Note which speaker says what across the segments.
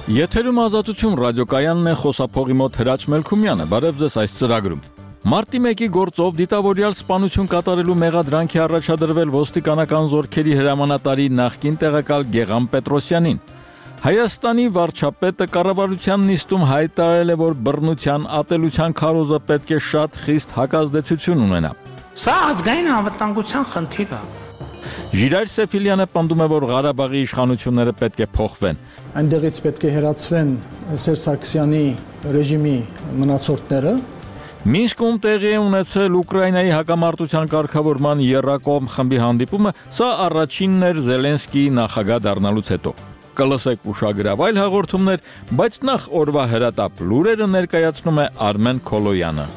Speaker 1: Եթերում ազատություն ռադիոկայանն է, խոսափողի մոտ Հրաչ Մելքումյանը, բարև ձեզ այս ծրագրում։ Մարտի 1-ի գործով դիտավորյալ սպանություն կատարելու մեղադրանքի առաջադրվել ոստիկանական զորքերի հրամանատարի նախկին տեղակալ Գեղամ Պետրոսյանին։ Հայաստանի վարչապետը կառավարության նիստում հայտարարել է, որ բռնության, ատելության քարոզը պետք է շատ խիստ հակազդեցություն ունենա։
Speaker 2: Սա ազգային անվտանգության խնդիր է։
Speaker 1: Ժիրայր Սեֆիլյանը պնդում է, որ Ղարաբաղի իշխանությունները պետք է փոխվեն։
Speaker 3: Այնտեղից պետք է հեռացվեն Սերժ Սարգսյանի ռեժիմի մնացորդները։
Speaker 1: Մինսկում տեղի է ունեցել Ուկրաինայի հակամարտության կարգավորման եռակողմ խմբի հանդիպումը, սա առաջինն էր Զելենսկիի նախագահ դառնալուց հետո։ Կլսեք ուշագրավ այլ հաղորդումներ, բայց նախ օրվա հրատապ լուրերը ներկայացնում է Արմեն Քոլոյանը։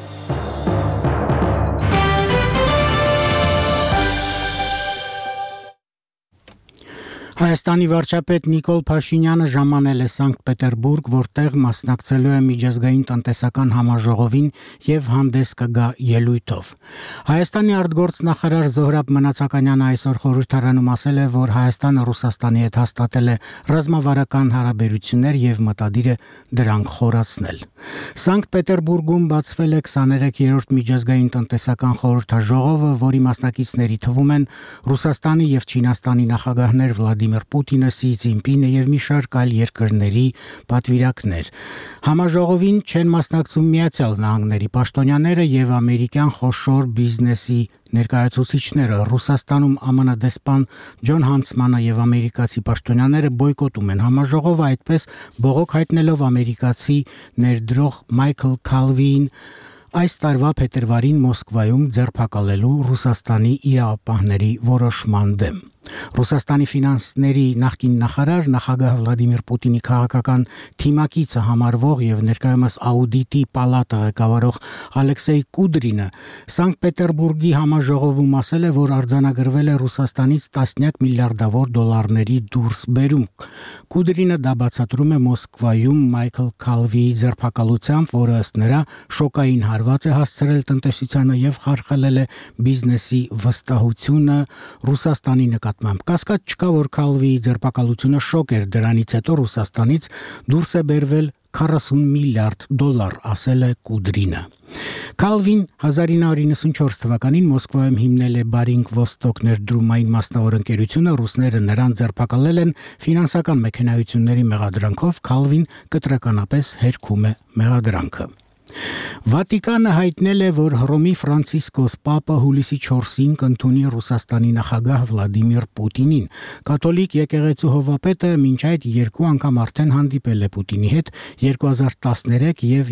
Speaker 4: Հայաստանի վարչապետ Նիկոլ Փաշինյանը ժամանել է Սանկտ Պետերբուրգ, որտեղ մասնակցելու է միջազգային տնտեսական համաժողովին եւ հանդես կգա ելույթով։ Հայաստանի արտգործնախարար Զոհրաբ Մնացականյանը այսօր խորհրդարանում ասել է, որ Հայաստանը Ռուսաստանի հետ հաստատել է ռազմավարական հարաբերություններ եւ մտադիր է դրանք խորացնել։ Սանկտ Պետերբուրգում բացվել է 23-րդ միջազգային տնտեսական խորհրդաժողովը, որի մասնակիցների թվում են Ռուսաստանի եւ Չինաստանի նախագահներ Վլադիմիր Պուտինը, Սի Ցզինպինը եւ մի շարք այլ երկրների պատվիրակներ։ Համաժողովին չեն մասնակցում Միացյալ Նահանգների պաշտոնյաները եւ ամերիկյան խոշոր բիզնեսի ներկայացուցիչները։ Ռուսաստանում ԱՄՆ դեսպան Ջոն Հանցմանը եւ ամերիկացի պաշտոնյաները բոյկոտում են համաժողովը, այդպես բողոք հայտնելով ամերիկացի ներդրող Մայքլ Քալվին այս տարվա փետրվարին Մոսկվայում ձերբակալելու Ռուսաստանի իրավապահների որոշման դեմ։ Ռուսաստանի ֆինանսների նախկին նախարար նախագահ Վլադիմիր Պուտինի քաղաքական թիմակիցը համարվող եւ ներկայումս աուդիտի պալատը ղեկավարող Ալեքսեյ Կուդրինը Սանկտ Պետերբուրգի համաժողովում ասել է, որ արձանագրվել է Ռուսաստանից տասնյակ միլիարդավոր դոլարների դուրսբերում։ Կուդրինը դա բացատրում է Մոսկվայում Մայքլ Քալվիի ձերբակալությամբ, որը ըստ նրա շոկային հարված է հասցրել տնտեսությանը եւ խարխլել է բիզնեսի վստահությունը Ռուսաստանի նկատմամբ։ Կասկած չկա, որ Քալվիի ձերբակալությունը շոկ էր, դրանից հետո Ռուսաստանից դուրս է բերվել 40 միլիարդ դոլար, ասել է Կուդրինը։ Քալվին 1994 թվականին Մոսկվայում հիմնել է Բարինգ Ոստոկ ներդրումային մասնավոր ընկերությունը, ռուսները նրան ձերբակալել են ֆինանսական մեքենայությունների մեղադրանքով, Քալվին կտրականապես հերքում է մեղադրանքը։ Վատիկանը հայտնել է, որ Հռոմի Ֆրանցիսկոս Պապը հուլիսի 4-ին կընդունի Ռուսաստանի նախագահ Վլադիմիր Պուտինին։ Կաթոլիկ եկեղեցու հովվապետը մինչ այդ երկու անգամ արդեն հանդիպել է Պուտինի հետ 2013 եւ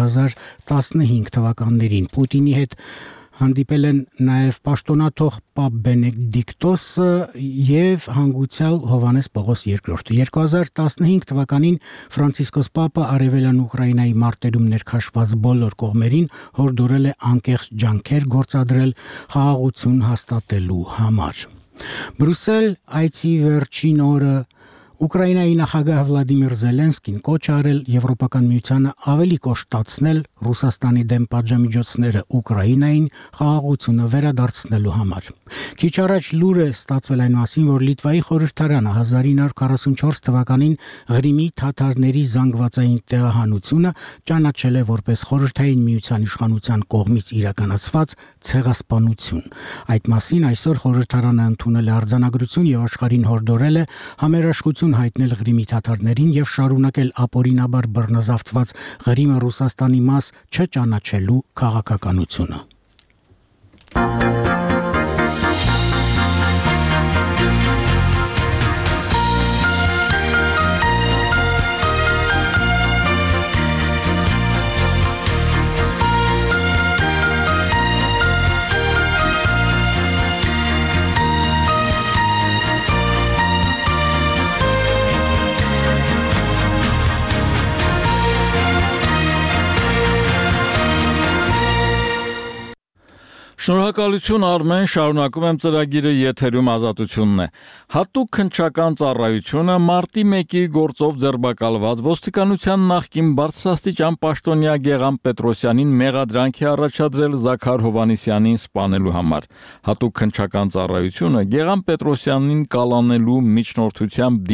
Speaker 4: 2015 թվականներին։ Պուտինի հետ հանդիպել են նաև պաշտոնաթող Պապ Բենեդիկտոսը եւ հանգուցյալ Հովհաննես Պողոս II։ 2015 թվականին Ֆրանցիսկոս Պապը արևելյան Ուկրաինայի մարտերում ներքաշված բոլոր կողմերին հորդորել է անկեղծ ջանքեր գործադրել խաղաղություն հաստատելու համար։ Բրուսել այցի վերջին օրը Ուկրաինայի նախագահ Վլադիմիր Զելենսկին կոչ արել Եվրոպական միությանը ավելի կոշտացնել Ռուսաստանի դեմ պատժամիջոցները Ուկրաինային խաղաղությունը վերադարձնելու համար։ Քիչ առաջ լուր է ստացվել այն մասին, որ Լիտվայի խորհրդարանը 1944 թվականին Ղրիմի թաթարների զանգվածային տեղահանությունը ճանաչել է որպես խորհրդային միության իշխանության կողմից իրականացված ցեղասպանություն։ Այդ մասին այսօր խորհրդարանը ընդունել է արձանագրություն եւ աշխարհին հորդորել է համերաշխություն հայտնել Ղրիմի թաթարներին եւ շարունակել ապօրինաբար բռնազավթված Ղրիմը Ռուսաստանի մաս չճանաչելու քաղաքականությունը։
Speaker 1: Շնորհակալություն Արմեն, շարունակում եմ ծրագիրը, եթերում ազատությունն է։ Հատուկ քննչական ծառայությունը մարտի 1-ի գործով ձերբակալված ոստիկանության նախկին բարձրաստիճան պաշտոնյա Գեղամ Պետրոսյանին մեղադրանք է առաջադրել Զաքար Հովհաննիսյանին սպանելու համար։ Հատուկ քննչական ծառայությունը Գեղամ Պետրոսյանին կալանելու միջնորդությամբ